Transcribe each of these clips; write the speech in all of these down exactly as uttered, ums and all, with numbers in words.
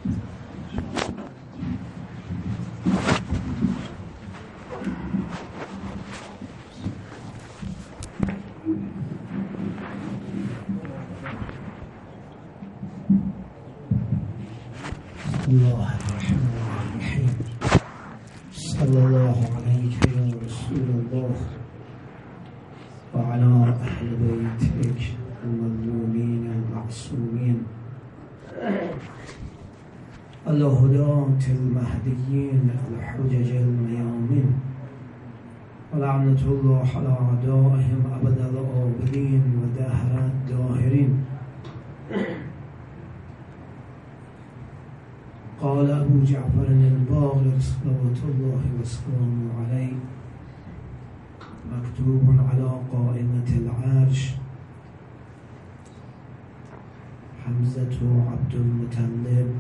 الله الرحمن الرحیم. صلی الله علیک یا رسول الله و علی اهل بیتک المظلومین المعصومین الهداة المهدیین الحجج المیامین ولعنة الله علی اعدائهم ابد الآبدین و دهر الداهرین. قال ابو جعفر الباقر صلوات الله وسلامه علیه مكتوب على قائمة العرش حمزة عبد المطلب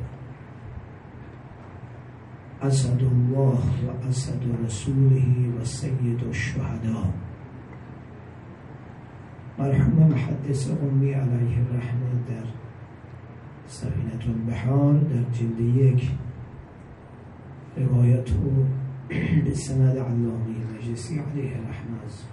اسد الله و اسد رسوله و سید الشهداء. مرحوم محدث قمی علیه الرحمه در سفینة البحار در جلد یک روایت او به سند علامه مجلسی علیه الرحمه است.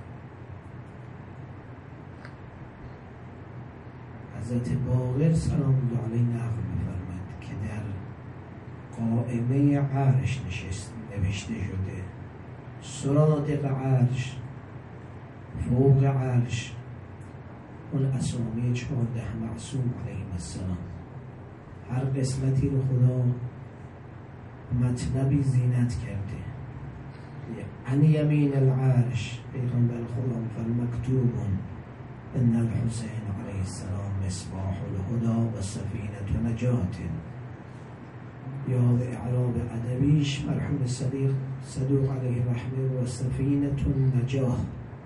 حضرت باقر سلام الله علیه نقل می‌فرماید که در قائمه عرش نشست نوشته شده سرادق عرش، فوق عرش، اون اسامی چهارده معصوم علیهم السلام. هر قسمتی رو خدا مطلبی زینت کرده. عن یمین العرش پیغمبر خدا فرمود مکتوب ان الحسین علیه السلام مصباح الهدى و سفینة نجات. یاد اعراب ادبیش مرحوم صدیق صدوق علیه الرحمه و سفینة نجاه.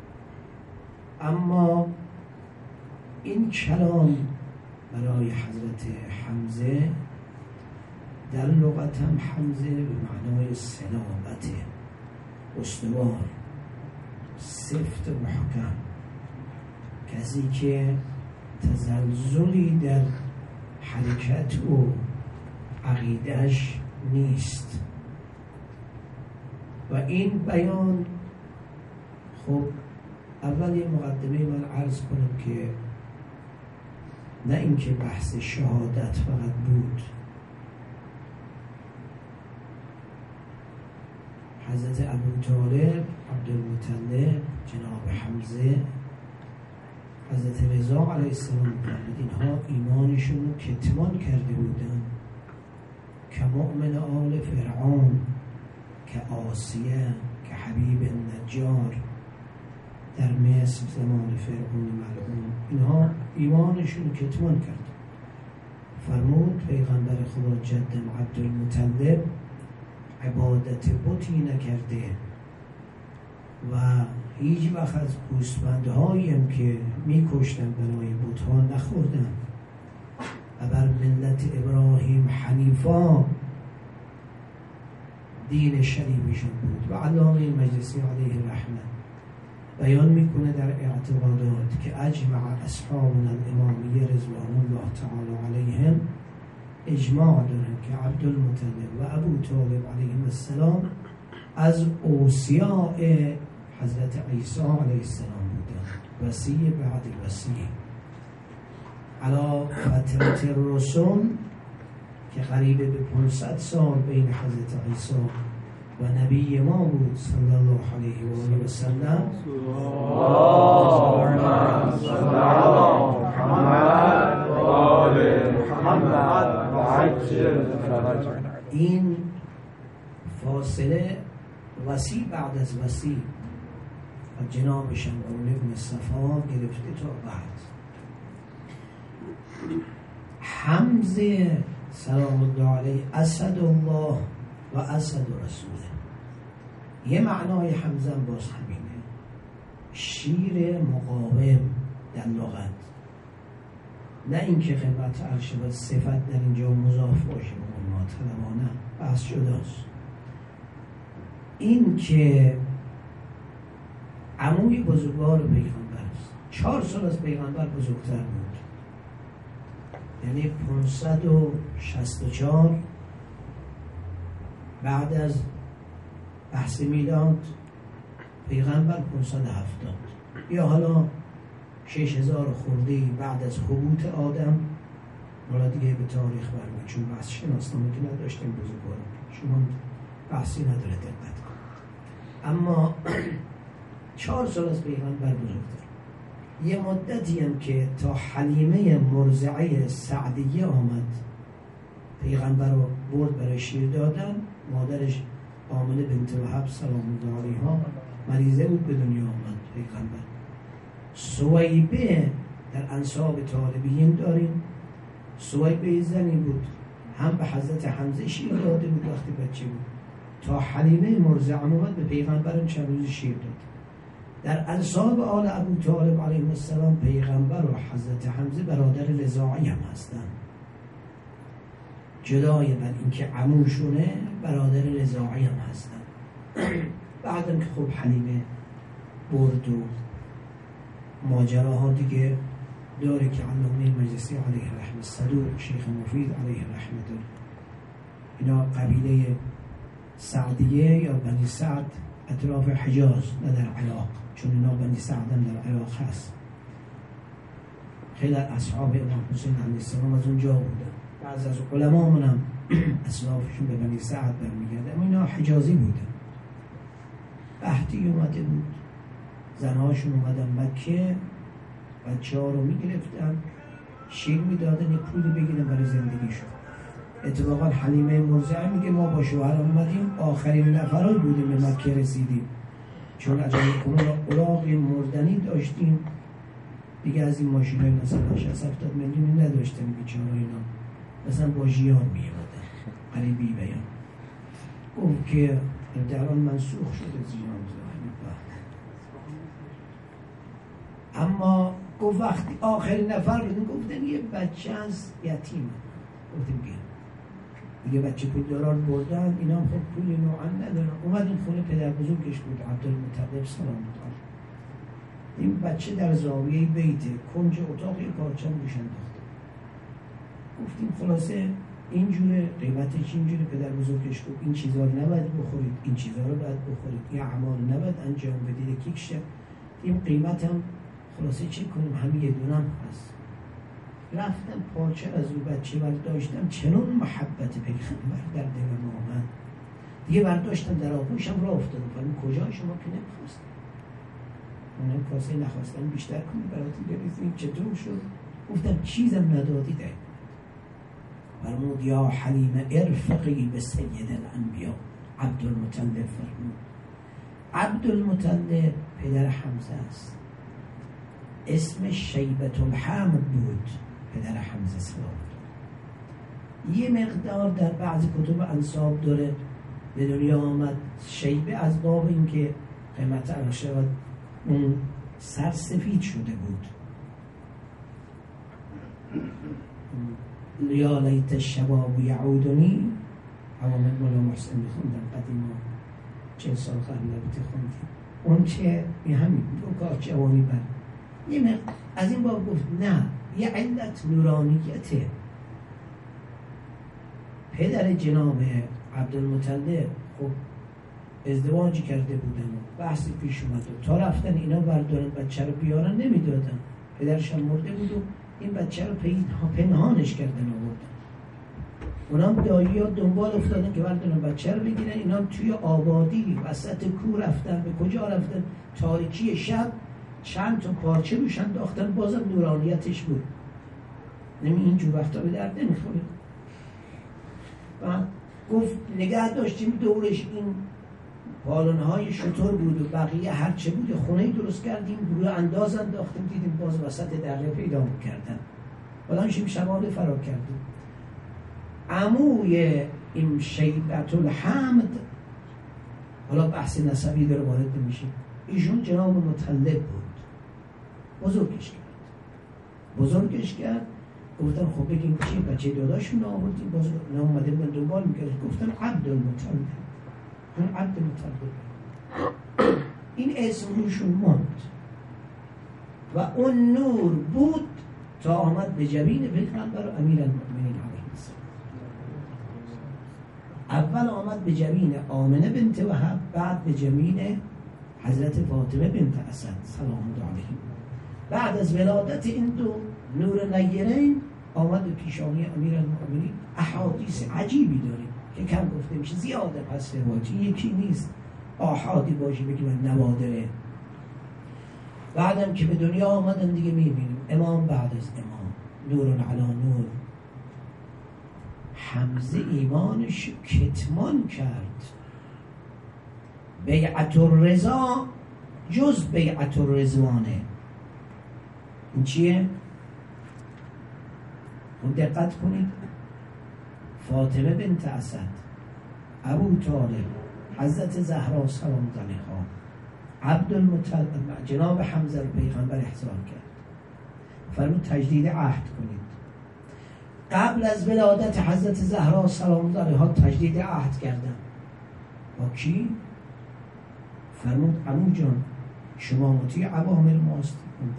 اما این کلام برای حضرت حمزه در لغت هم حمزه به معنای سلامت، استوار، سفت و محکم، کسی که تزلزلی در حرکت و عقیدهش نیست. و این بیان خب اول یه مقدمه من عرض کنم که نه اینکه بحث شهادت فقط بود. حضرت ابو طالب، عبدالمطلب، جناب حمزه، حضرت رضا علیه السلام، اینها ایمانشون رو کتمان کرده بودن که مؤمن آل فرعون، که آسیه، که حبیب النجار در مصر زمان فرعون ملعون، اینها ایمانشون کتمان کرد. فرمود پیغمبر خدا جدم عبدالمطلب عبادت بتی نکرده و هیچ وقت از گوسفندهایی هم که میکشتن برای بتها نخوردن و بر ملت ابراهیم حنیفا دین شریفشون بود. و علامه مجلسی علیه الرحمه بیان میکنه در اعتقادات که اجمع اصحابنا الامامیه رضوان الله تعالی علیهم اجماع دارن که عبدالمطلب و ابو طالب علیهم السلام از اوصیاء حضرت عیسی علیه السلام بودن، وصی بعد وصی علی فترت الرسل که قریب به پانصد سال بین حضرت عیسی و نبی ما بود صلی الله علیه و آله و سلم. اللهم صل علی محمد و آل محمد و عجل فرجنا. این فاصله وسیع بعد از وسیع و جناب شمعون ابن صفا گرفته تا بعد. حمزه سلام الله علیه اسد الله و اسد رسوله. یه معنای حمزه باز همینه، شیر مقاوم در لغت، نه اینکه خدمت عرش و صفت در اینجا مضاف باشه به ما طلبانه، بحث جداست. این که عموی بزرگوار پیغمبر است، چهار سال از پیغمبر بزرگتر بود، یعنی پانصد و شصت و چهار بعد از بحث میلاد پیغمبر پانصد و هفتاد یا حالا شش هزار خورده بعد از حبوط آدم، حالا دیگه به تاریخ برمید چون بحث شناسنامه که نداشتیم بزرگوارم، شما بحثی نداره دقت کن. اما چهار سال از پیغمبر بزرگتر. یه مدتی هم که تا حلیمه مرضعه سعدیه آمد پیغمبر رو برد برای شیر دادن، مادرش آمنه بنت وهب سلام الله علیها مریضه بود، به دنیا آمد پیغمبر. سویبه در انساب طالبین داریم، سویبه زنی بود هم به حضرت حمزه شیر داده بود وقتی بچه بود، تا حلیمه مرضعه آمد به پیغمبر چند روز شیر داد. در انساب آل ابو طالب علیه السلام پیغمبر و حضرت حمزه برادر رضاعی هم هستن، جدای بر اینکه عموشونه برادر رضاعی هم هستن. بعدم که خب حلیمه برد و ماجراها دیگه داره که علامه مجلسی علیه رحمه صدوق، شیخ مفید علیه رحمه داره. اینا قبیله سعدیه یا بنی سعد اطراف حجاز، نه در عراق، چون اینا بنی سعد هم در عراق هست. خیلی اصحاب امام حسین علیه السلام از اونجا بودن. بعض از علما من هم اسلافشون به بنی سعد برمیگرده، اما اینا حجازی بودن. بحتی اومده بود، زنهاشون اومدن مکه، بچه ها رو میگرفتن، شیر میدادن، یک پولی بگیرن برای زندگیشون. اتفاقا حلیمه مرضعه میگه ما با شوهر اومدیم آخرین نفرای بودیم به مکه رسیدیم، چون عجایب کنون اوراقی مردنی داشتیم دیگه، از این ماشین های مثلا شصت هفتاد میلیونی نداشتن بیچاره اینا، مثلا با ژیان میامدن قریبی بیان. گفت که در آن منسوخ شده زیان زاهنی، اما گفت وقتی آخرین نفر بودیم گفتن یه بچه از یتیم، گفتیم بیا دیگه بچه پول داران بردن، اینا هم خب پولی نوعا ندارن. اومدیم خونه پدر بزرگش بود عبدالمطلب سلام الله، این بچه در زاویه بیته کنج اتاق یک پارچه روش انداخته. گفتیم خلاصه اینجوره، قیمتش اینجوره. پدر بزرگش گفت این چیزا رو نباید بخورید، این چیزا رو باید بخورید، این اعمال نباید انجام بدید. کیکش این قیمت هم خلاصه چی کنیم، همین یه دونم هست. رفتم پارچه از او بچه برداشتم، چنون محبت پیغمبر در دلم آمد دیگه، برداشتم در آغوشم را افتادم. فرمود کجا؟ شما که نمیخواستم، اونم کاسه نخواستم بیشتر کنی براتون بریزیم، چطور شد؟ گفتم چیزم ندادی ده. فرمود یا حلیم ارفقی به سید الانبیا عبدالمطلب. فرمود عبدالمطلب پدر حمزه است، اسم شیبة الحمد بود پدر حمزه سلام. یه مقدار در بعض کتب انساب داره به دنیا آمد شیبه از باب این که قیمت عرشه و اون سر سفید شده بود. یا لیت الشباب یعودنی، عوامل مولا محسن میخوندم قدیما، چه سال قبل نبوده خوندیم اون چه می همین دو کار جوانی بر یه مقدار از این باب گفت نه، یه علت نورانیته. پدر جناب عبدالمطلب خب ازدواج کرده بودن و بحثی پیش اومد و تا رفتن اینا بردارن بچه رو بیارن نمیدادن، پدرش هم مرده بود و این بچه رو پنهانش کردن آوردن. اونام دایی ها دنبال افتادن که بردارن بچه رو بگیرن، اینا توی آبادی وسط کوه رفتن. به کجا رفتن؟ تاریکی شب چند تا پارچه روش انداختن، بازم نورانیتش بود. نمی اینجور وقتا به درد نمیخوره. و گفت نگه داشتیم دورش این پالونهای شطور بود و بقیه هرچه بود خونه درست کردیم، روی انداز انداختیم، دیدیم باز وسط دره پیدا کردن. بلانشیم شمال فرار کردیم. عموی این شیبة الحمد، حالا بحث نسبی داره وارد نمیشه، ایشون جناب مطلب بود، بزرگش کرد بزرگش کرد گفتن خب بگیم چی بچه داداشون آوردیم، باز نامده من دنبال میکرد، گفتن عبدالمطلب. اون عبدالمطلب این اسم روشون ماند و اون نور بود تا آمد به جبین پیغمبر و امیر المؤمنین علیه السلام. اول آمد به جبین آمنه بنت وهب، بعد به جبین حضرت فاطمه بنت اسد سلام الله علیهم. بعد از ولادت این دو نور نیرین آمد به پیشانی امیرالمؤمنین. احادیث عجیبی داریم که کم گفته میشه، زیاده پس روایتی، یکی نیست، آحادی باشه بگیم نوادره. بعدم که به دنیا آمدن دیگه میبینیم امام بعد از امام، نور علی نور. حمزه ایمانش کتمان کرد. بیعت الرضا جز بیعت الرضوانه. این چیه؟ خود دقت کنید. فاطمه بنت اسد، ابو طالب، حضرت زهرا سلام علیها، عبدالمطلب، جناب حمزه رو پیغمبر احضار کرد، فرمود تجدید عهد کنید. قبل از ولادت حضرت زهرا سلام علیها تجدید عهد کردن. با کی؟ فرمود عمو جان شما مطیع عوامر ماست.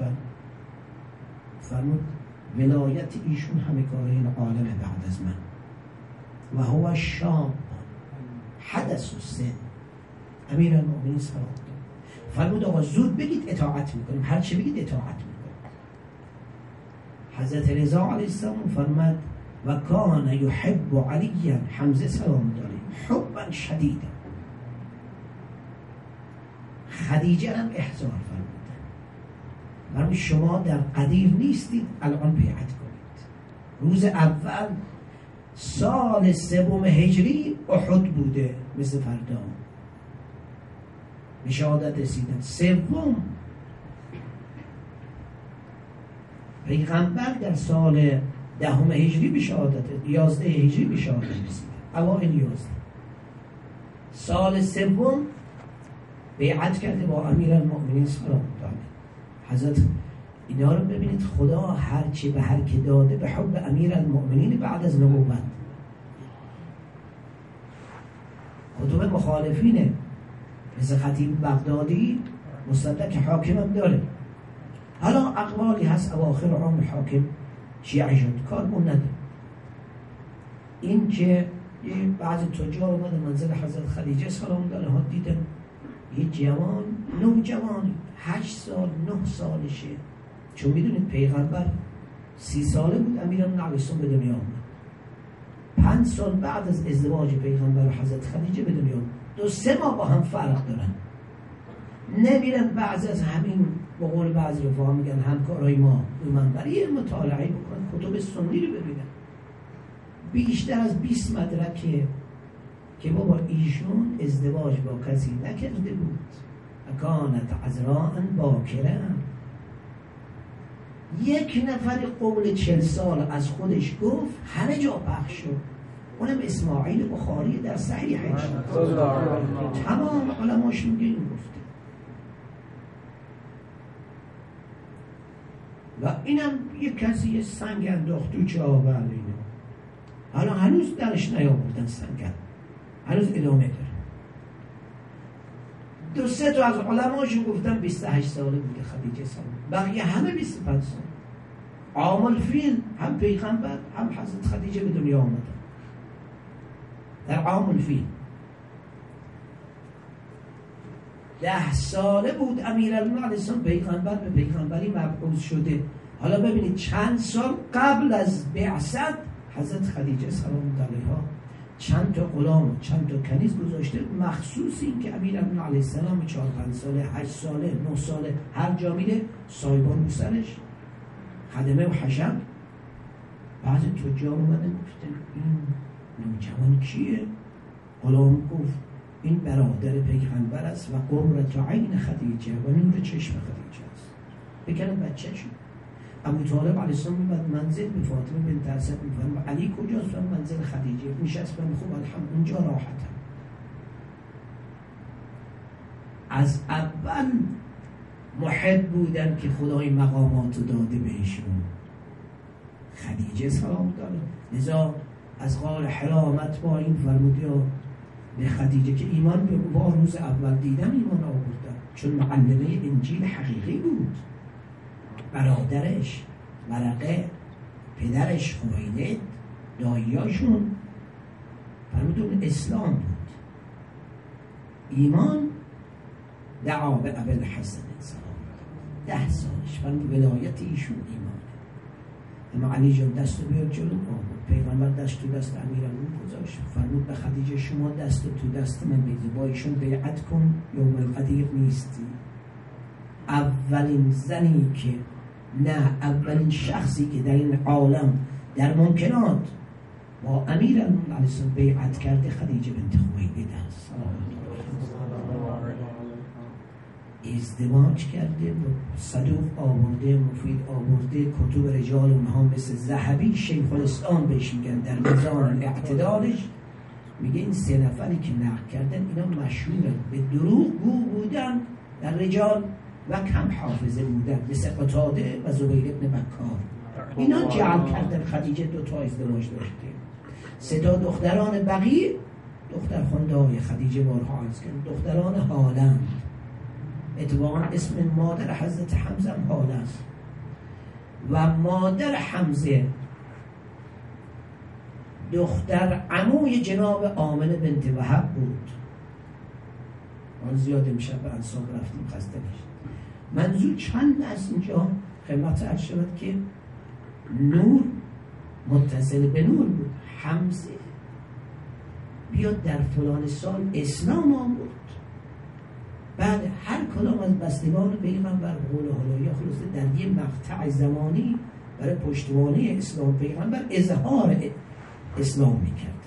فرمود ولایت ایشون همه کاره این عالم بعد از من. و هو شام حدث و سن. امیر المؤمنین سلام داد. فرمود آقا زود بگید اطاعت میکنیم، هر چه بگید اطاعت میکنیم. حضرت رضا علیه السلام فرمود و کان یحب علی، حمزه سلام علیه حبا شدیدا. خدیجه هم احضار فرمودن. فرمود شما در قدیر نیستید، الان بیعت کنید. روز اول سال سوم هجری احد بوده، مثل فردا به شهادت رسیدن. سوم پیغمبر در سال دهم هجری به شهادت، یازده هجری به شهادت رسیدن، اوائل یازده. سال سوم بیعت کرده با امیرالمؤمنین سلام الله علیه. حضرت اینا رو ببینید، خدا هرچی به هر که داده به حب امیرالمؤمنین بعد از نبوت. کتب مخالفینه مثل خطیب بغدادی مصدق حاکم هم داره. حالا اقوالی هست اواخر عمر حاکم شیعه شد، کارمون نده. این که بعضی تجار اومده منزل حضرت خدیجه سلام الله علیها، دیدن یه جوان، نو جوان، هشت سال نه سالشه. چون میدونید پیغمبر سی ساله بود امیرالمؤمنین علیه السلام به دنیا آمد. پنج سال بعد از ازدواج پیغمبر و حضرت خدیجه به دنیا آمد. دو سه ماه با هم فرق دارن. نمیرن بعضی از همین به قول بعضی رفاها میگن همکارای ما به منبری یه مطالعه بکنن، کتب سنی رو ببینن. بیشتر از بیست مدرکه که بابا ایشون ازدواج با کسی نکرده بود. اکانت عذراء باکره. یک نفر قول چل سال از خودش گفت، همه جا پخش شد. اونم اسماعیل بخاری در صحیحش، تمام علماش میگه این گفته. و اینم یک کسی یه سنگ انداخت تو چاه و اینا. حالا هنوز درش نیاوردن سنگ، هنوز ادامه داره. دو سه تا از علماشون گفتن بیست و هشت ساله بوده خدیجه سلام، بقیه همه بیست و پنج سال. عام الفیل هم پیغمبر هم حضرت خدیجه به دنیا آمدن در عام الفیل. ده ساله بود امیرالمؤمنین علیه السلام پیغمبر به پیغمبری مبعوث شده. حالا ببینید چند سال قبل از بعثت حضرت خدیجه سلام الله علیها چند تا غلام، چند تا کنیز گذاشته مخصوص این که امیرالمؤمنین علیه السلام چهار پنج ساله، هشت ساله، نه ساله هر جا میره سایبان رو سرش، خدمه و حشم. بعضی تجار اومدن گفتن این نوجوان کیه؟ غلام گفت این برادر پیغمبر است و قرة عین خدیجه و نور چشم خدیجه است. بکنم بچه شد. ابو طالب علیه السلام میباد منزل به فاطمه بنت اسد میفرم و علی کجاست؟ و منزل خدیجه. میشست و خوب الحمد اونجا راحتم. از اول محب بودن که خدای مقامات داده بهشون. خدیجه سلام داره. لذا از غار حرا آمد با این فرمودی به خدیجه که ایمان به با روز اول دیدن ایمان آوردن، چون معلمه انجیل حقیقی بود. برادرش ورقه، پدرش خویلد، داییاشون. فرمود اردن اسلام بود. ایمان دعا به ابوالحسن سلام ده سالش ولی ولایت ایشون ایمانه. اما علی جان دست بیار جلو آورد، پیغمبر دست تو دست امیرالمومنین گذاشت، فرمود به خدیجه شما دست تو دست من بگیر، با ایشون بیعت کن، یوم القدیر نیستی. اولین زنی که نه اولین شخصی که در این عالم در ممکنات با امیرالمومنین علیه السلام بیعت کرده خدیجه بنت خویلد است. ازدواج کرده، صدوق آورده، مفید آورده، کتب رجال اونها مثل ذهبی شیخ الاسلام بهش میگن در میزان اعتدالش میگه این سه نفری که نقل کردن اینا مشهورن به دروغ گو بودن در رجال و کم حافظه بودن، مثل قتاده و زبیر ابن بکار. اینا جعل کردن خدیجه دو تا ازدواج داشته. سه تا دختران بقیه دختر خانده های خدیجه بارها عرض کرد، دختران هالند. اتفاقا اسم مادر حضرت حمزه هم حاله است و مادر حمزه دختر عموی جناب آمنه بنت وهب بود. آن زیاد امشب به انصاب رفتیم خسته نشد. منظور چند از اینجا خدمت عرض شود که نور متصل به نور بود. حمزه بیاد در فلان سال اسلام آورد، بعد هر کدام از بستگان پیغمبر قول حالا یا خلاصه در یه مقطع زمانی برای پشتوانه اسلام پیغمبر اظهار اسلام میکرد.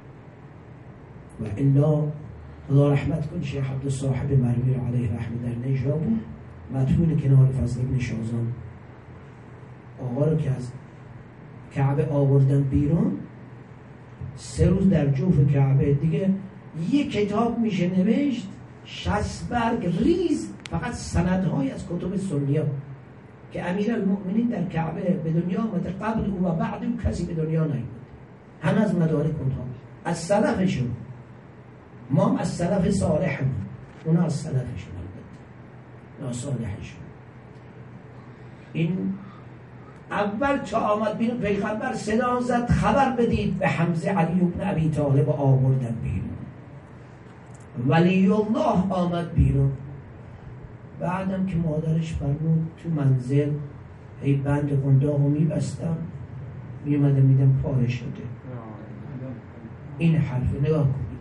و الا خدا رحمت کن شیخ عبد صاحب مروی علیه رحمه در نجا بود، مدفون کنار فضل ابن شازان. آقا رو که از کعبه آوردن بیرون، سه روز در جوف کعبه دیگه یک کتاب میشه نوشت شصت برگ ریز فقط سندهای از کتب سنیه که امیرالمؤمنین در کعبه به دنیا آمده، قبل او و بعد او کسی به دنیا نیامد، همه از مدارک اونها از سلفشون، ما هم از سلف صالحمون، اونا از سلفشون البته ناصالحشون. این اول تا آمد بیرون پیغمبر صدا زد خبر بدید به حمزه علی بن ابی طالب آوردن بیرون. ولی الله آمد بیرون. بعدم که مادرش فرمود تو منزل ای بند قنداغو میبستم میمدم میدم پاره شده. این حرف نگاه کنید.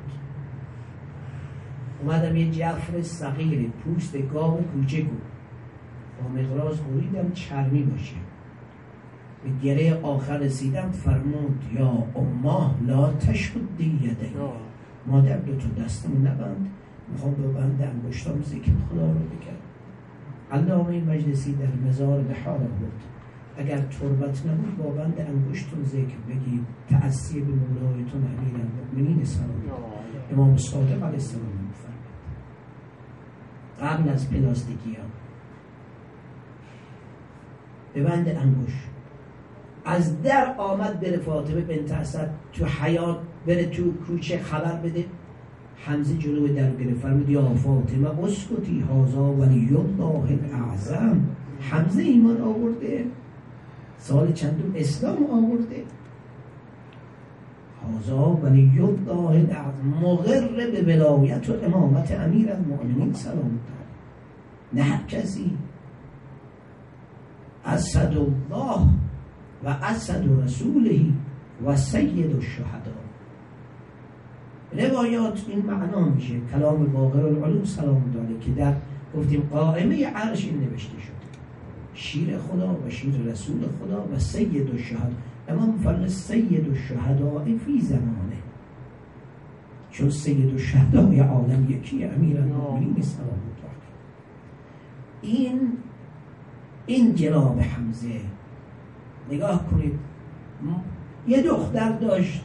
اومدم یه جعفر صغیر پوست گاو کوچه بود با مقراض بریدم چرمی باشه، به گره آخر رسیدم فرمود یا امه لا تشدی یدی، مادر دو تا دستم نبند، میخوام به بند انگشتام ذکر خدا رو بگم. علامه مجلسی در مزار بحار بود اگر تربت نبود با بند انگشتون ذکر بگید، تأسی به مولایتون امیرالمؤمنین سلام امام صادق علیه السلام میفرماد قبل از پلاستیکی ها به بند انگشت. از در آمد بره فاطمه بنت اسد تو حیات بره تو کوچه خبر بده، حمزه جلوی در گرفت فرمود یا فاطمه اسکتی هازا ولی الله الاعظم. حمزه ایمان آورده، سال چندم اسلام آورده، هازا ولی الله الاعظم، مقر به ولایت و امامت امیرالمؤمنین سلام الله، نه هر کسی. اسد الله و اسد رسوله و سید الشهدا. روایات این معنا میشه، کلام باقر العلوم سلام داره که در گفتیم قائمه عرش این نوشته شده، شیر خدا و شیر رسول خدا و سید الشهدا. امام فرمود سید الشهدا فی زمانه، چون سید الشهدا یا عالم یکی امیرالمؤمنین سلام الله. این این جناب حمزه نگاه کنید، یه دختر داشت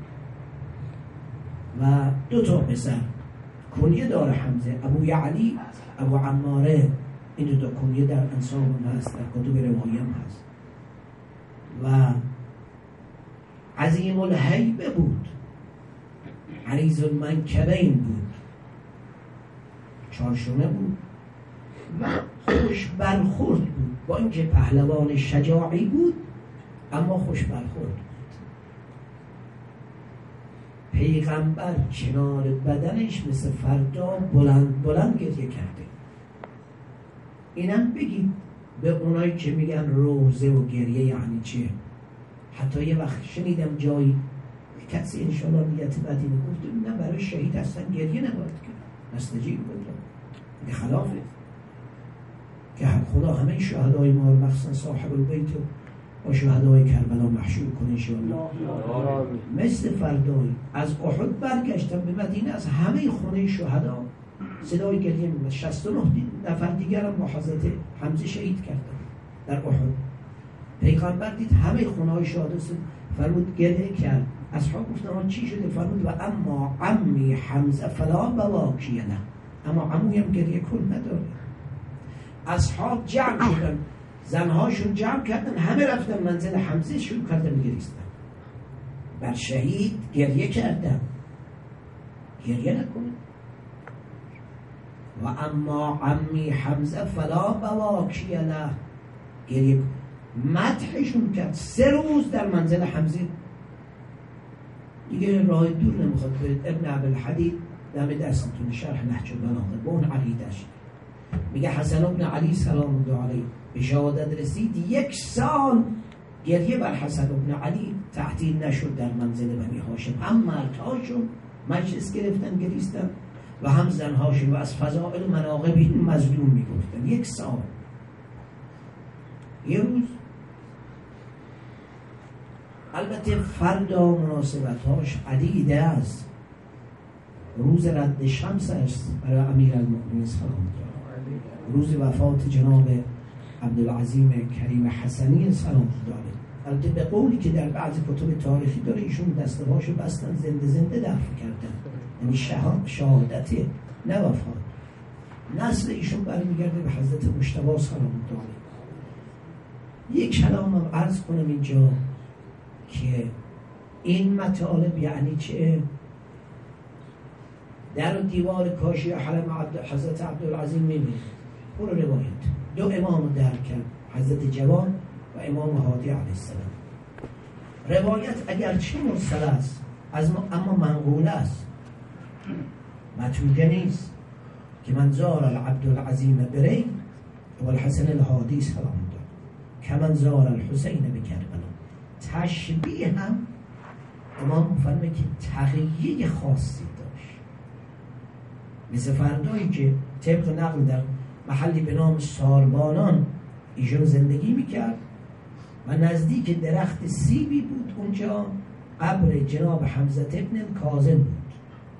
و دو تا پسر، کنیه داره حمزه، ابو یعلی ابو عماره، این دو تا کنیه در انساب هم هست، در کتب روایی هم هست. و عظیم الهیبه بود، عریض المنکبین بود، چارشونه بود و خوش برخورد بود، با اینکه پهلوان شجاعی بود اما خوش برخورد بود. پیغمبر کنار بدنش مثل فردا بلند بلند گریه کرده. اینم بگید به اونایی که میگن روزه و گریه یعنی چیه. حتی یه وقت شنیدم جایی کسی انشاءالله نیت بدی میگفت نه برای شهید اصلا گریه نباید کرد، نستجیب بود این خلافه که خدا همه شهدای ما مخصوصا صاحب البیت و شهدای کربلا محشور کنه انشاءالله. مثل فردایی از احد برگشتم به مدینه، از همه خونه شهدا صدای گریه میاد. شصت و نه نفر دیگر هم با حضرت حمزه شهید کردن در احد. پیغمبر دید همه خونه های شهدا فرمود گریه کرد. اصحاب گفتن چی شده؟ فرمود و اما عمی حمزه فلا بواکی له، اما عموی هم گریه کن نداره. اصحاب جمع شدن، زنهاشون جمع کردن، همه رفتن منزل حمزه شروع کردن گریستن. بر شهید گریه کردن، گریه نکنه. و اما عمی حمزه فلا بواکی له، گریه مدحشون کرد. سه روز در منزل حمزه دیگه راه دور نمیخواد برید. ابن عبدالحدید دم دستتون شرح نهج البلاغه با اون عقیده‌اش میگه حسن ابن علی سلام الله علیه به شهادت رسید، یک سال گریه بر حسن ابن علی تعطیل نشد در منزل بنی هاشم. هم مردهاشون مجلس گرفتن گریستن و هم زنهاشون و از فضائل مناقب این مظلوم میگفتن. یک سال. یه روز البته فردا مناسبتاش عدیده است. روز رد شمس است برای امیرالمؤمنین سلام الله علیه، روز وفات جناب عبدالعظیم کریم حسنی سلام الله علیه. البته به قولی که در بعضی کتب تاریخی داره ایشون دست هاشو بستن زنده زنده دفن کردن، یعنی شهادت نه وفات. نسل ایشون برمیگرده به حضرت مجتبی سلام الله علیه. یک کلام هم عرض کنم اینجا که این مطالب یعنی چه؟ در دیوار کاشی حرم عبد حضرت عبدالعظیم میبینید پر روایت. دو امام در کرد، حضرت جوان و امام هادی علیه السلام. روایت اگرچه مرسل است از ما اما منقول است، متروکه نیست که من زار العبدالعظیم بری و الحسن الهادی سلام الله که من زار الحسین بکربلا. تشبیه هم امام فرمه که تغییر خاصی داشت، مثل فردایی که طبق نقل در محلی به نام ساربانان ایشون زندگی میکرد و نزدیک درخت سیبی بود، اونجا قبر جناب حمزه ابن کاظم بود.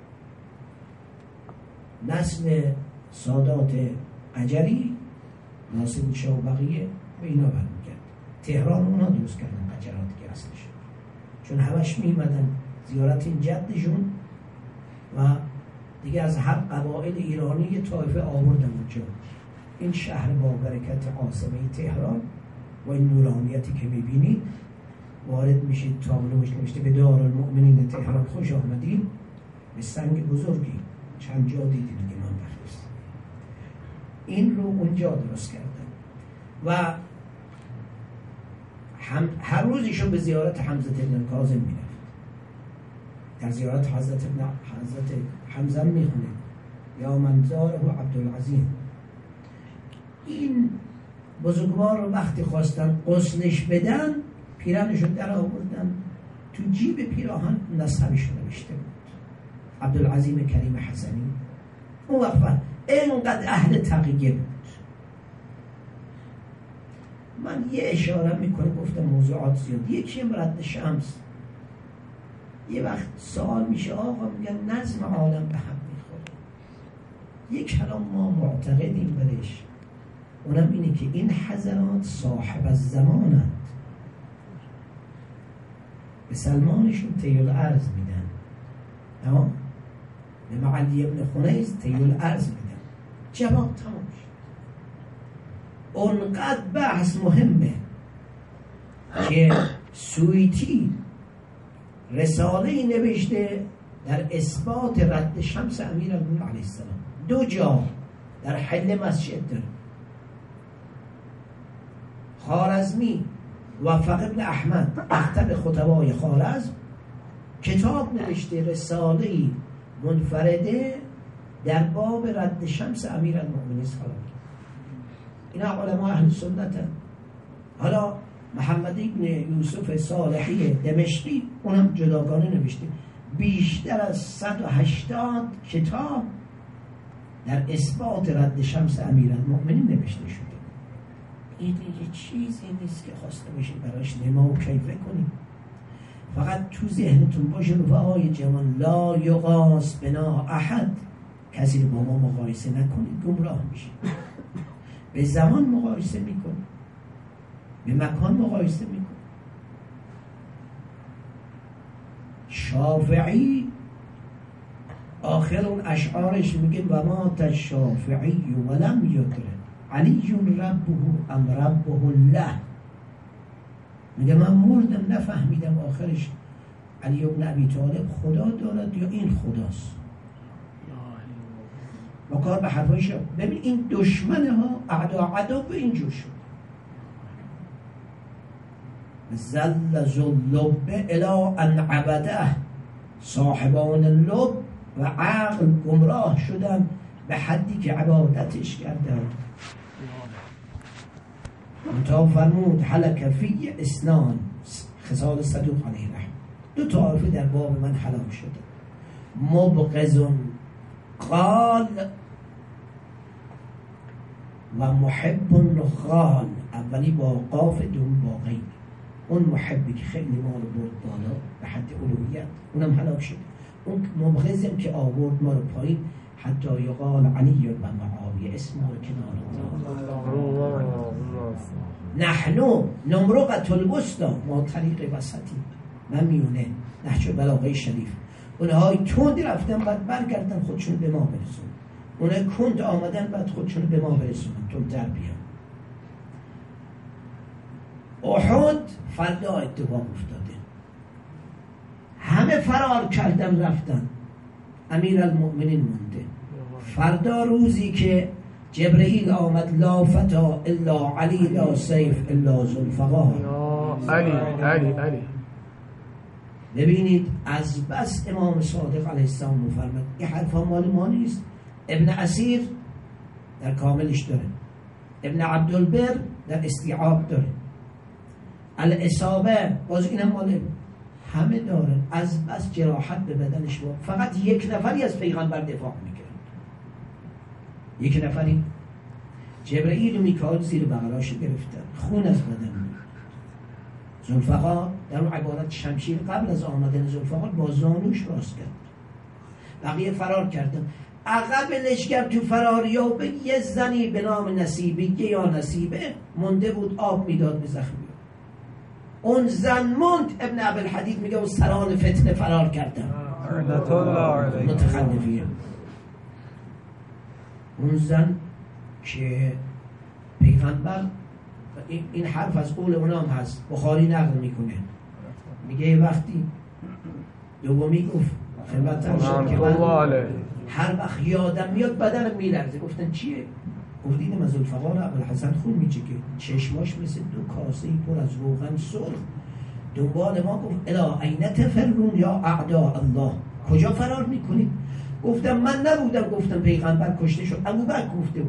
نسل سادات قجری، ناصر شاه و بقیه به اینا برمیگرد. تهران اونا درست کردن قجرات که اصلش، چون همش میمدن زیارت این جدشون و دیگه از هر قبایل ایرانی یه طایفه آوردن اونجا. این شهر با برکت عاصمه تهران و این نورانیتی که میبینید وارد میشید، تابلوش نوشته به دارالمؤمنین تهران خوش آمدین، به سنگ بزرگی چند جا دیدید دیگه من بخیست. این رو اونجا درست کردن و هم هر روز ایشون به زیارت حمزه ابن کاظم میرفت. در زیارت حضرت ابن حضرت حمزه میخونه یا منظاره عبدالعظیم. این بزرگوار رو وقتی خواستن غسلش بدن، پیراهنشون در آوردن، تو جیب پیراهن نسبش نوشته بود عبدالعظیم کریم حسنی. اون وقت اینقدر اهل تقیه بود. من یه اشاره میکنم، گفتم موضوعات زیاد. یکی رد شمس یه وقت سوال میشه آقا میگن نظم عالم به هم میخوره. یک کلام ما معتقدیم برش، اونم اینه که این حضرات صاحب الزمانند، به سلمانشون طیل عرض میدن، اما به معلی ابن خنیز طیل عرض میدن. جواب تمام شد. اونقدر بحث مهمه که سویتی رساله‌ای نوشته در اثبات رد شمس امیرالمؤمنین علیه السلام. دو جا در حل مسجد داره. خوارزمی وفق ابن احمد مکتب خطبای خوارزم کتاب نوشته، رساله‌ای منفرده در باب رد شمس امیرالمؤمنین صلی الله علیه و آله. اینا علماء اهل سنت هست. حالا محمد ابن یوسف صالحی دمشقی اونم جداگانه نوشته بیشتر از صد و هشتاد کتاب در اثبات رد شمس امیرالمؤمنین نوشته شده. این دیگه چیزی نیست که خواسته بشه براش نما و کیفه کنیم. فقط تو ذهنتون باشه رفقای جوان، لا یقاس بنا احد، کسی رو با ما مقایسه نکنید، گمراه میشید. به زمان مقایسه میکنید، به مکان مقایسه میکنید. شافعی آخر اون اشعارش میگه و ما تشافعی ولم یدرک علی ربه ام ربه الله. میگه من مردم نفهمیدم آخرش علی ابن ابی طالب خدا دارد یا این خداست. با کار به حرفایش ببین این دشمنه ها، اعدا عدا به اینجور شد. زل ذلب الی ان عبده، صاحبان لب و عقل گمراه شدن به حدی که عبادتش کردن. منتها فرمود حلک فی اسنان، خصال صدوق علیه رحمه، دو طایفه در باب من هلاک شده. مبغض قال و محب غال. اولی با قاف، دوم با غین. اون محبی که خیلی ما رو برد بالا به حد الوهیت، اونم هلاک شد. اون مبغضم که آورد ما رو پایین، حتی یقال علی و معاویه اسم ما رو کنار. نحنو نمرقة الوسطی، ما طریق وسطی، من میونه نهج بلاغه شریف. اونهای تند رفتن بعد برگردن خودشون به ما برسون، اونهای کند آمدن بعد خودشون به ما برسونن، تند در بیان. احد فردا اتفاق افتاده، همه فرار کردن رفتن، امیرالمؤمنین مونده. فردا روزی که جبرئیل آمد، لا فتا الا علی لا سیف الا ذوالفقار. علی علی علی. ببینید از بس امام صادق علیه السلام مفرمد این حرفا مال ما نیست. ابن اسیر در کاملش داره، ابن عبدالبر در استیعاب داره، الاصابه باز این هم مال همه داره. از بس جراحت به بدنش بود. فقط یک نفری از پیغمبر دفاع میکرد، یک نفری. جبرئیل و میکائیل زیر بغلاشو گرفتن، خون از بدن میاد. ذوالفقار در اون عبارت شمشیر قبل از آمدن ذوالفقار با زانوش راست کرد، بقیه فرار کردن. عقب لشکر تو فراریاب یه زنی به نام نصیبه یا نصیبه مونده بود، آب میداد به زخمی. اون زن موند. ابن ابوالحدید میگه اون سران فتنه فرار کردن، متخلفیه. اون زن که پیغمبر، این حرف از قول اونام هست، بخاری نقل میکنه، میگه وقتی دومی گفت خدمتتون شد که من هر وقت یادم میاد بدنم میلرزه. گفتن چیه؟ گفت دیدم از ذوالفقار ابوالحسن خون میچکه، چشماش مثل دو کاسه پر از روغن سرخ. دنبال ما گفت الا این تفرون یا اعداء الله، کجا فرار میکنید؟ گفتم من نبودم، گفتم پیغمبر کشته شد. ابوبکر گفته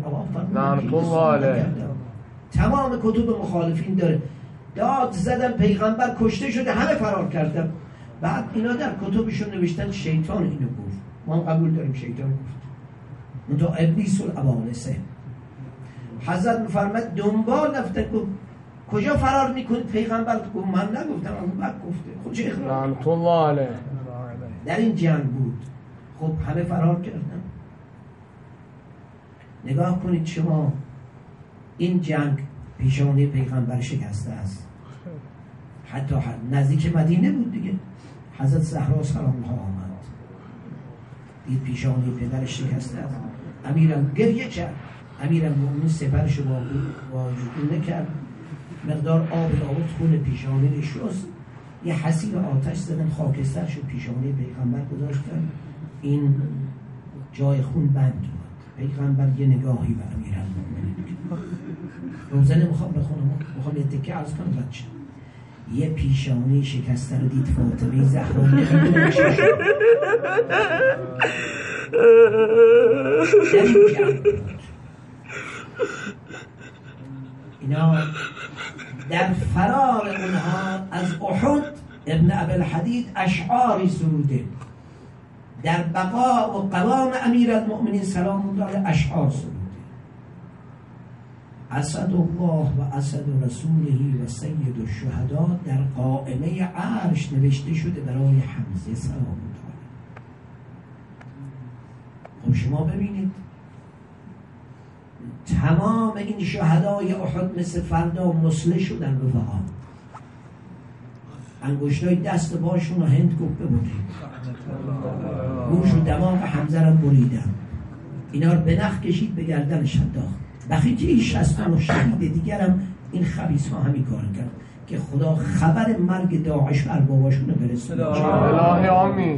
تمام کتب مخالفین داره، داد زدن پیغمبر کشته شده، همه فرار کردن. بعد اینا در کتبشون نوشتن شیطان اینو گفت. ما قبول داریم شیطان گفت، منتها ابلیس الابالسه. حضرت میفرماد دنبال رفتن، گفت کجا فرار میکنید؟ پیغمبر گفت من نگفتم، ابوبکر گفته. خود چه اخراج الله علیه در این جنگ بود. خب همه فرار کردن. نگاه کنید شما، این جنگ پیشانی پیغمبر شکسته است. حتی نزدیک مدینه بود دیگه. حضرت زهرا سلام الله آمد، دید پیشانی پدرش شکسته است. امیرم گریه کرد، امیرالمؤمنین سپرش رو واجدونه کرد، مقدار آب آورد، خون پیشانی رو شست، یه حسیر آتش زدن، خاکستر شد، پیشانی پیغمبر گذاشتن، این جای خون بند بود. پیغمبر یه نگاهی به امیرالمؤمنین کرد. روزنه میخوام بخونم، میخوام یه تکه عرض کنم بچه. یه پیشانی شکسته رو دید فاطمه زهرا نمیدونه چی شد. اینا در فرار اونها از احد ابن ابوالحدید اشعاری سروده، در بقا و قوام امیر المؤمنین سلام الله علیه اشعار سروده. اسد الله و اسد رسوله و سید الشهدا در قائمه عرش نوشته شده برای حمزه سلام الله علیه. خب شما ببینید تمام این شهدای احد مثل فردا مسلح شدن رفقا، انگشتای دست باشون رو هند گفت ببرید، گوش و دماغ حمزه رو بریدن، اینا رو به نخ کشید به گردنش انداخت. بقیه شصت و نه شهید دیگرم این خبیث ها همین کار کرد که خدا خبر مرگ داعش بر باباشون رو برسونه. الهی آمین.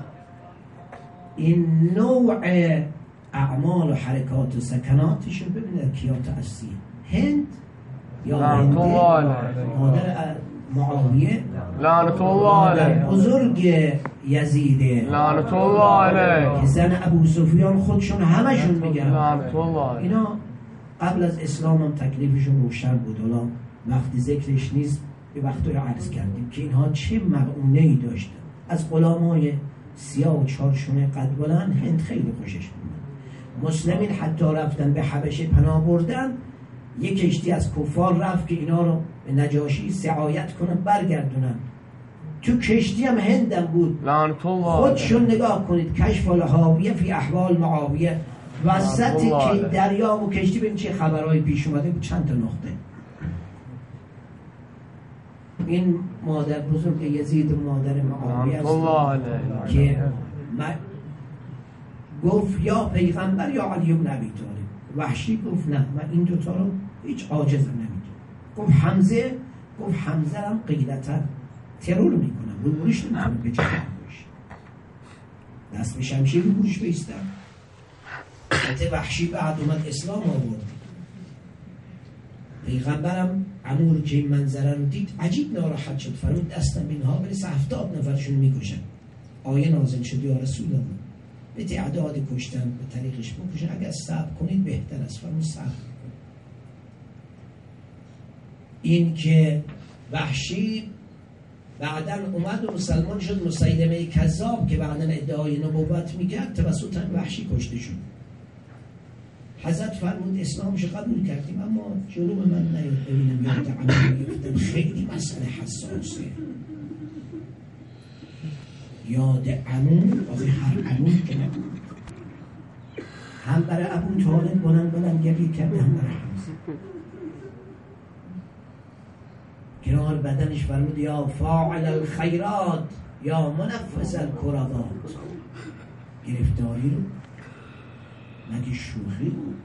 این نوع اعمال و حرکات و سکناتش رو ببینید کیا تأثیر. هند یا هند مادر معاویه لعنت الله علیه، بزرگ یزیده لعنت الله علیه، که زن ابو سفیان خودشون همشون میگن لعنت الله علیه. اینا قبل از اسلام هم تکلیفشون روشن بود. حالا وقتی ذکرش نیست به وقتی عرض کردیم که اینها چه مغونه‌ای داشتن. از غلامای سیاه و چارشونه قد بلند هند خیلی خوشش بود. مسلمین حتی رفتن به حبشه پناه بردن، یک کشتی از کفار رفت که اینا رو به نجاشی سعایت کنن برگردونن. تو کشتی هم هندم بود. لعنت الله. خودشون نگاه کنید کشف الحاویه فی احوال معاویه، وسط که دریا و کشتی ببین چه خبرهای پیش اومده بود، چند تا نقطه. این مادر بزرگ یزید و مادر معاویه است که گفت یا پیغمبر یا علی بن ابی طالب. وحشی گفت نه من این دوتا رو هیچ عاجزم نمیدونم. گفت حمزه، گفت حمزه هم قیلتا ترور میکنم، رو بوریش نمیکنم به چه بوریش دست به شمشیر رو بوریش بیستم. حتی وحشی بعد اومد اسلام آورد. پیغمبرم امور که این منظره رو دید عجیب ناراحت شد، فرمود دستم اینها برسه هفتاد نفرشون میکشن. آیه نازل شد یا رسول الله به تعداد کشتن به طریقش بکشن، اگر صبر کنید بهتر است. فرمود صبر. این که وحشی بعداً اومد و مسلمان شد، مسیلمه کذاب که بعداً ادعای نبوت میکرد توسط وحشی کشته شد. حضرت فرمود اسلامش قبول کردیم اما جلو من نیاد ببینم یاد عمل گرفتن، خیلی مسئله حساسه. یاد عموم آخه هر عموم که نبود، هم برای ابو طالب بلند بلند گریه کرده، هم برای حمزه. کنار بدنش فرمود یا فاعل الخیرات یا منفذ الکربات. گرفتاری رو مگه شوخی بود؟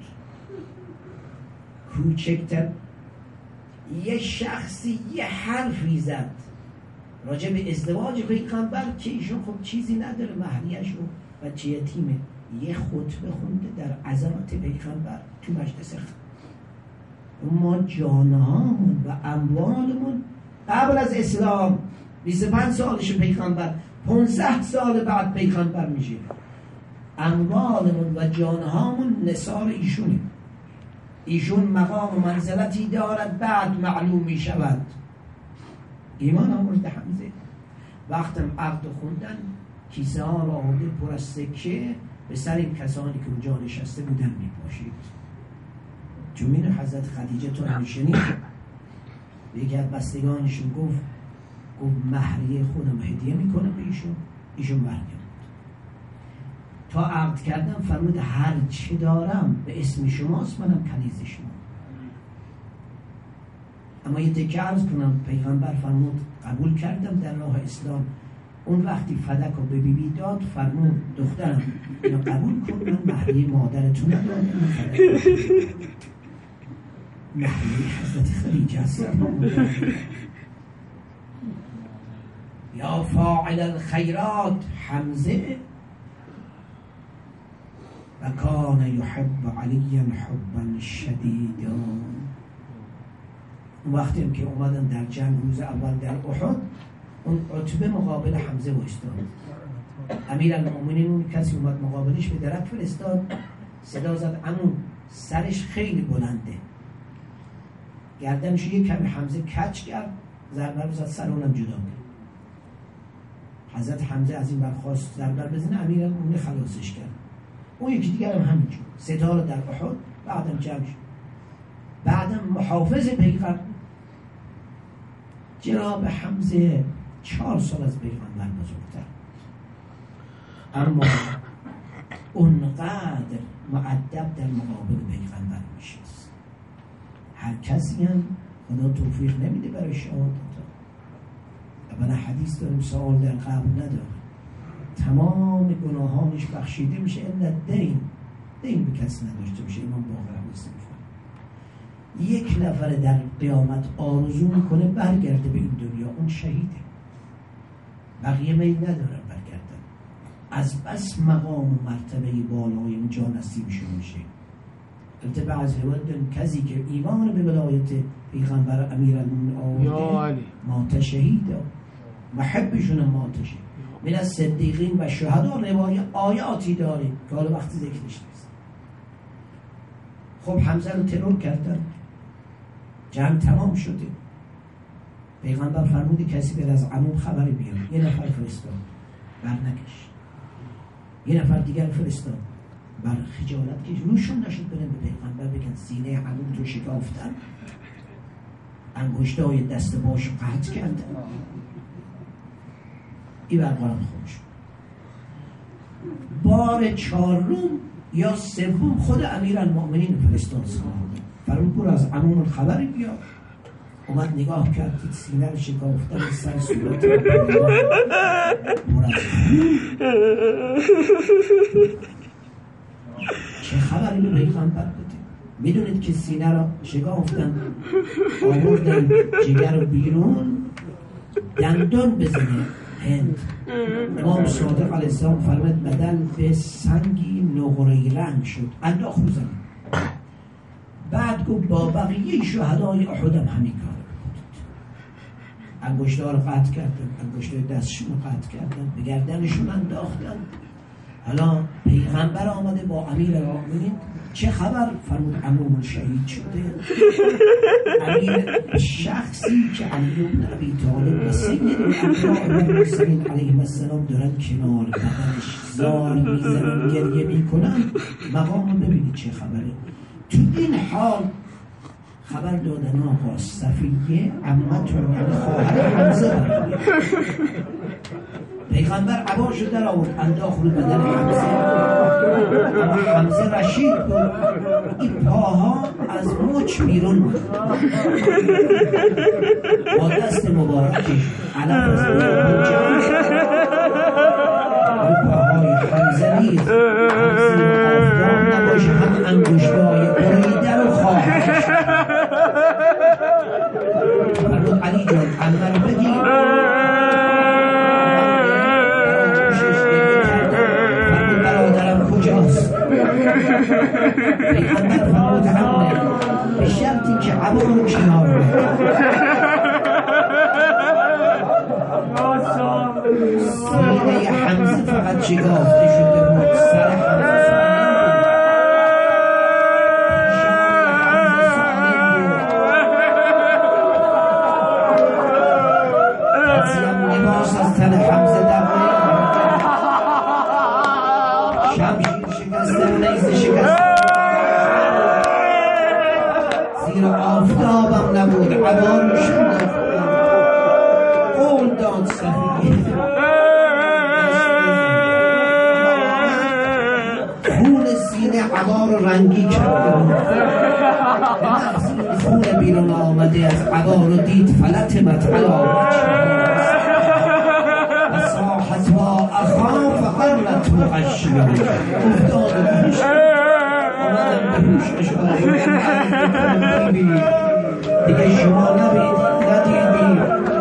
کوچکتر یه شخصی یه حرفی زد راجع به ازدواج پیغمبر که ایشون خب چیزی نداره، مهریه‌ش و بچه یتیمه، یه خطبه خونده در عظمت پیغمبر تو مجلس خود. ما جانهامون و اموالمون قبل از اسلام بیست و پنج سالش پیغمبر، پانزده سال بعد پیغمبر میشه، اموالمون و جانهامون نثار ایشونه. ایشون مقام و منزلتی دارد بعد معلوم می شود. ایمان آورد حمزه. وقتم عقد خوندن کیسه ها را آورده پر از سکه به سر این کسانی که اونجا نشسته بودن می پاشید. چون این حضرت خدیجه تو همیشنی به یکی از بستگانشون گفت گفت مهریه خودم هدیه میکنم به ایشون. ایشون برگرد تا عقد کردم فرمود هر چه دارم به اسم شماست، منم کنیز شما. اما یه تکه عرض کنم، پیغمبر فرمود قبول کردم در راه اسلام. اون وقتی فدک رو به بیبی داد فرمود دخترم اینو قبول کن، من مهریه مادرتون ندارم، مهریه حضرت خدیجه است. یا فاعل الخیرات حمزه و کان یحب علیا حبا شدیدا. اون وقتی که اومدن در جنگ روز اول در احد، اون عتبه مقابل حمزه وایستاد. امیرالمومنین اون کسی اومد مقابلش، به درک فرستاد، صدا زد عمو سرش خیلی بلنده، گردنش یک کمی حمزه کج کرد، ضربه رو زد، سر اونم جدا کرد. حضرت حمزه از این برخواست ضربه بزنه، امیرالمومنین خلاصش کرد. اون یکی دیگر هم همینجور ستاره در احد، بعدم جمع شد. بعدم محافظ پیغمبر جناب حمزه چهار سال از پیغمبر بزرگتر، اما اونقدر مؤدب در مقابل پیغمبر میشست. هر کسی هم خدا توفیق نمیده برای شهادت. و حدیث داریم سوال در قبر نداره، تمام گناهانش بخشیده میشه الا دین، دین به کسی نداشته باشه. امام باقر حدیث میفرماید یک نفر در قیامت آرزو میکنه برگرده به این دنیا، اون شهیده، بقیه میل ندارن برگردن، از بس مقام و مرتبه بالای اونجا نصیبشون میشه. البته بعضی روایت داریم کسی که ایمان به ولایت پیغمبر امیرالمومنین آورده مات شهیده، محبشون مات شهید. من از صدیقین و شهدا روایت آیاتی داریم که حالا وقتی ذکرش نیست. خب حمزه رو ترور کردن، جنگ تمام شده، پیغمبر فرمودی کسی بر از عموم خبری بیاره، یه نفر فرستاد برنکش، یه نفر دیگر فرستاد بر خجالت که روشون نشد برن به پیغمبر بگن سینه عموم تو شکافتن، انگشتای دست باشو قطع کردن. این برقرار خوب شد. بار چهارم یا سوم خود امیرالمومنین فرستاد سوارده، فرمود برو از عموم خبری بیار. اومد نگاه کرد که سینه رو شکافتن، سر صورت چه خبری به پیغمبر بده؟ میدونید که سینه رو شکافتن، آوردن جگر رو بیرون، دندان بزنه هند. امام صادق علیه السلام فرمود بدن به سنگی نقره‌ای رنگ شد، انداخت رو زمین. بعد گفت با بقیه شهدای احد هم همین کار بکنید. انگشت‌ها رو قطع کردن، انگشتای دستشون رو قطع کردن، به گردنشون انداختن. حالا پیغمبر آمده با امیرالمومنین، چه خبر؟ فرمود عموم شهید شده. امیر شخصی که علی بن ابی طالب و سید الانبیاء و المرسلین علیهم السلام دارن کنار بدنش زار میزنن، گریه میکنن، مقام رو ببینید چه خبره. تو این حال خبر دادن آقا صفیه عمتون یعنی خواهر حمزه برید. پیغمبر عباشو در آورد انداخت رو بدن حمزه، اما حمزه رشید بود، این پاها از مچ بیرون بود، با دست مبارکش علم از مچ رو پاهای حمزه نیز حمزه آفتاب نباشه، هم انگشتای بریده رو خواهش فرمود علی جان عمل بگیر. پیغمبر فرمود حمله به شرطی که عبا رو کنار سینه حمزه فقط شکافته شده بود، سر حمزه سالم بود. لباس از تن حمزه در شمشیر شکسته، نیزه شکسته، زیرا آفتابم نبود، عبا روشن نبود. قول داد صفیه خون سینه عبا رو رنگی کرده بود، خون بیرون آمده از عبا رو دید، فلطمت علا صاحت و اخام فقرت مغشیه افتاد و خوش آمدم به روشش دیگه شما نبید ندیدی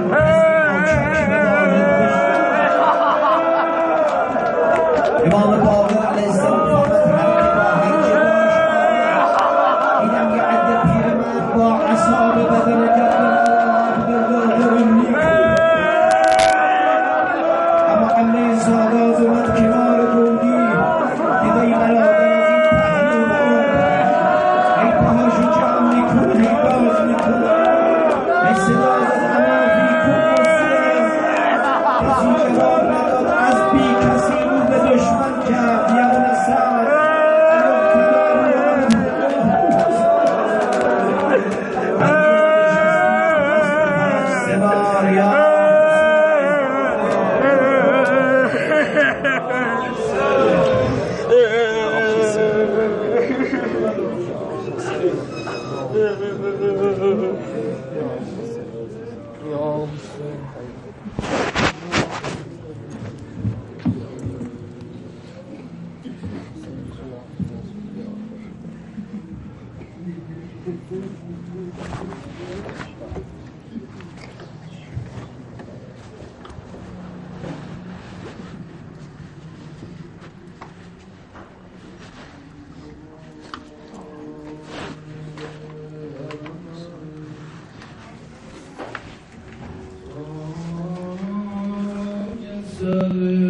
امام باقر علیه السلام فقط هم که با هیچه داشت دیدم یه عده پیرمرد با عصا به بدن سلم